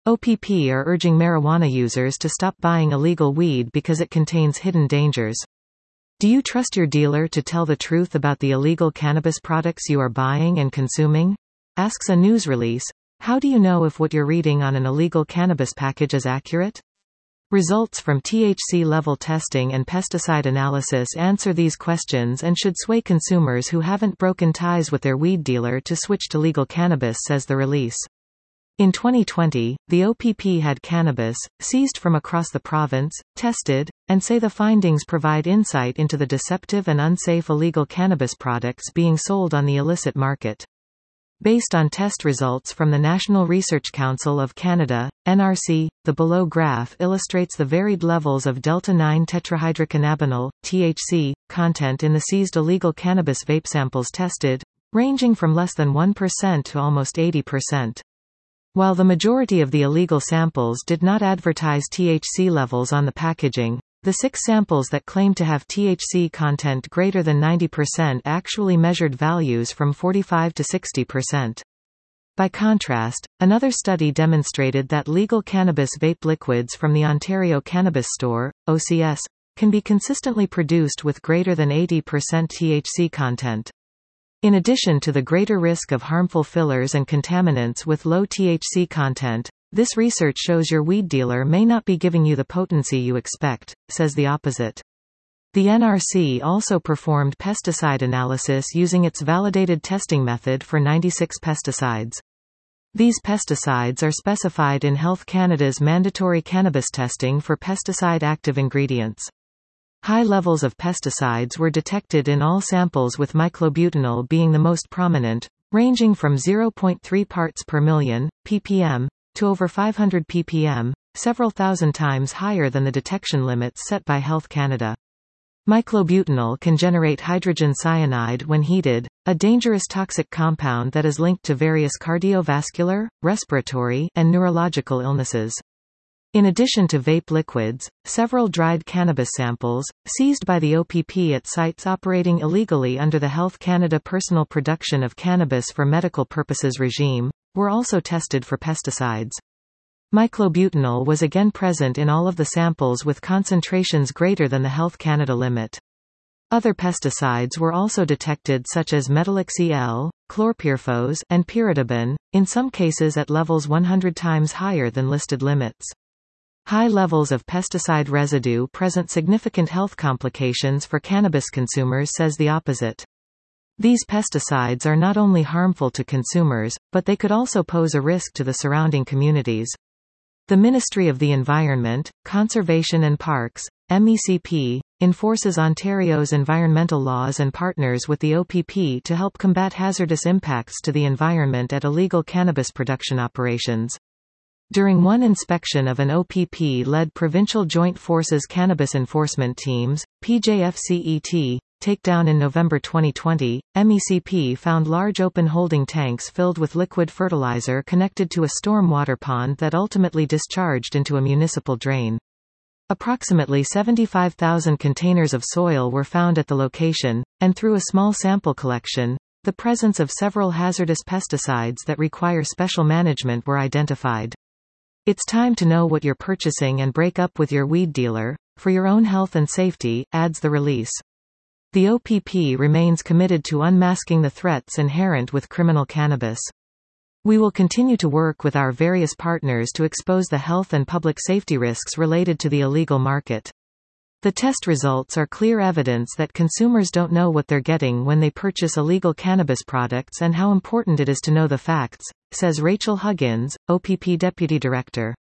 OPP are urging marijuana users to stop buying illegal weed because it contains hidden dangers. Do you trust your dealer to tell the truth about the illegal cannabis products you are buying and consuming? Asks a news release. How do you know if what you're reading on an illegal cannabis package is accurate? Results from THC level testing and pesticide analysis answer these questions and should sway consumers who haven't broken ties with their weed dealer to switch to legal cannabis, says the release. In 2020, the OPP had cannabis, seized from across the province, tested, and say the findings provide insight into the deceptive and unsafe illegal cannabis products being sold on the illicit market. Based on test results from the National Research Council of Canada, NRC, the below graph illustrates the varied levels of delta-9 tetrahydrocannabinol, THC, content in the seized illegal cannabis vape samples tested, ranging from less than 1% to almost 80%. While the majority of the illegal samples did not advertise THC levels on the packaging, the 6 samples that claimed to have THC content greater than 90% actually measured values from 45 to 60%. By contrast, another study demonstrated that legal cannabis vape liquids from the Ontario Cannabis Store, OCS, can be consistently produced with greater than 80% THC content. In addition to the greater risk of harmful fillers and contaminants with low THC content, this research shows your weed dealer may not be giving you the potency you expect, says the opposite. The NRC also performed pesticide analysis using its validated testing method for 96 pesticides. These pesticides are specified in Health Canada's mandatory cannabis testing for pesticide active ingredients. High levels of pesticides were detected in all samples, with myclobutanol being the most prominent, ranging from 0.3 parts per million, ppm, to over 500 ppm, several thousand times higher than the detection limits set by Health Canada. Myclobutanol can generate hydrogen cyanide when heated, a dangerous toxic compound that is linked to various cardiovascular, respiratory, and neurological illnesses. In addition to vape liquids, several dried cannabis samples, seized by the OPP at sites operating illegally under the Health Canada Personal Production of Cannabis for Medical Purposes regime, were also tested for pesticides. Myclobutanol was again present in all of the samples with concentrations greater than the Health Canada limit. Other pesticides were also detected, such as metalaxy-L, chlorpyrifos, and pyridibin, in some cases at levels 100 times higher than listed limits. High levels of pesticide residue present significant health complications for cannabis consumers, says the opposite. These pesticides are not only harmful to consumers, but they could also pose a risk to the surrounding communities. The Ministry of the Environment, Conservation and Parks, MECP, enforces Ontario's environmental laws and partners with the OPP to help combat hazardous impacts to the environment at illegal cannabis production operations. During one inspection of an OPP-led Provincial Joint Forces Cannabis Enforcement Teams, PJFCET, takedown in November 2020, MECP found large open holding tanks filled with liquid fertilizer connected to a storm water pond that ultimately discharged into a municipal drain. Approximately 75,000 containers of soil were found at the location, and through a small sample collection, the presence of several hazardous pesticides that require special management were identified. It's time to know what you're purchasing and break up with your weed dealer, for your own health and safety, adds the release. The OPP remains committed to unmasking the threats inherent with criminal cannabis. We will continue to work with our various partners to expose the health and public safety risks related to the illegal market. The test results are clear evidence that consumers don't know what they're getting when they purchase illegal cannabis products and how important it is to know the facts, says Rachel Huggins, OPP Deputy Director.